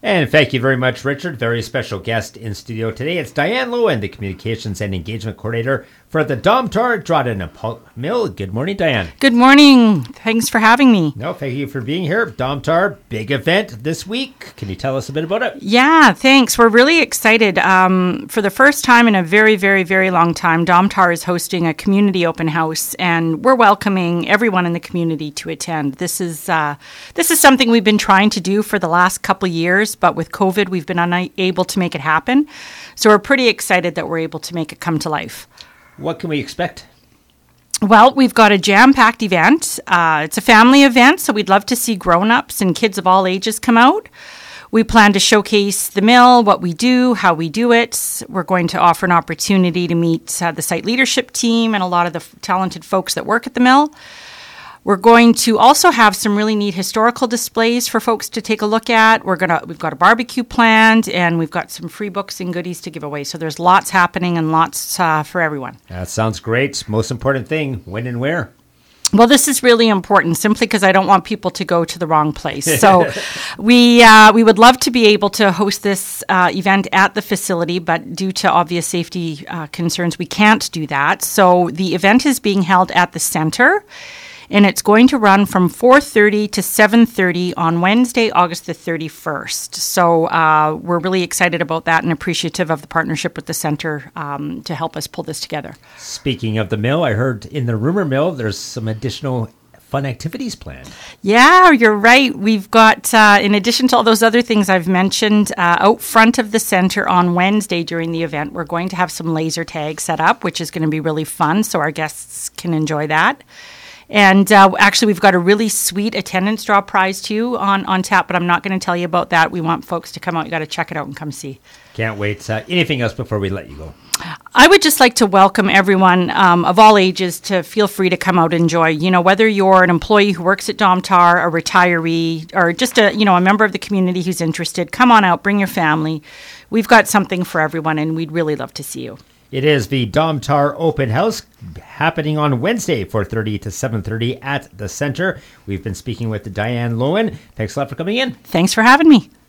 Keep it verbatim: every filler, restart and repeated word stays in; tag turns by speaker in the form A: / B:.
A: And thank you very much, Richard. Very special guest in studio today. It's Diane Loewen, the Communications and Engagement Coordinator for the Domtar Drawden and Pulp Mill. Good morning, Diane.
B: Good morning. Thanks for having me.
A: No, thank you for being here. Domtar, big event this week. Can you tell us a bit about it?
B: Yeah, thanks. We're really excited. Um, for the first time in a very, very, very long time, Domtar is hosting a community open house, and we're welcoming everyone in the community to attend. This is uh, this is something we've been trying to do for the last couple of years, but with COVID, we've been unable to make it happen. So we're pretty excited that we're able to make it come to life.
A: What can we expect?
B: Well, we've got a jam-packed event. Uh, it's a family event, so we'd love to see grown-ups and kids of all ages come out. We plan to showcase the mill, what we do, how we do it. We're going to offer an opportunity to meet uh, the site leadership team and a lot of the f- talented folks that work at the mill. We're going to also have some really neat historical displays for folks to take a look at. We're gonna we've got a barbecue planned, and we've got some free books and goodies to give away. So there's lots happening and lots uh, for everyone.
A: That sounds great. Most important thing, when and where?
B: Well, this is really important simply because I don't want people to go to the wrong place. So we uh, we would love to be able to host this uh, event at the facility, but due to obvious safety uh, concerns, we can't do that. So the event is being held at the center, and it's going to run from four thirty to seven thirty on Wednesday, August the thirty-first. So uh, we're really excited about that and appreciative of the partnership with the center um, to help us pull this together.
A: Speaking of the mill, I heard in the rumor mill there's some additional fun activities planned.
B: Yeah, you're right. We've got, uh, in addition to all those other things I've mentioned, uh, out front of the center on Wednesday during the event, we're going to have some laser tags set up, which is going to be really fun, so our guests can enjoy that. And uh, actually, we've got a really sweet attendance draw prize, too, on, on tap, but I'm not going to tell you about that. We want folks to come out. You got to check it out and come see.
A: Can't wait. Uh, anything else before we let you go?
B: I would just like to welcome everyone um, of all ages to feel free to come out and enjoy. You know, whether you're an employee who works at Domtar, a retiree, or just a, you know, a member of the community who's interested, come on out, bring your family. We've got something for everyone, and we'd really love to see you.
A: It is the Domtar Open House happening on Wednesday, four thirty to seven thirty at the center. We've been speaking with Diane Loewen. Thanks a lot for coming in.
B: Thanks for having me.